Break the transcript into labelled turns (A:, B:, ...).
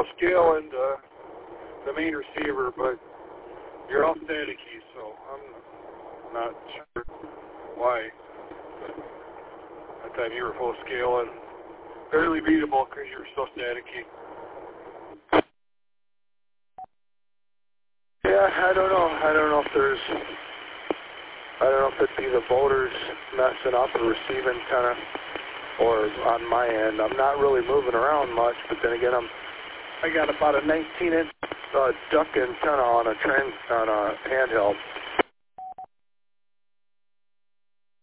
A: full scale and the main receiver, but you're all staticky, so I'm not sure why. But that time you were full scale and barely beatable because you were so staticky. Yeah, I don't know. I don't know if it'd be the voters messing up or receiving kind of, or on my end. I'm not really moving around much, but then again, I got about a 19-inch duck antenna on a handheld.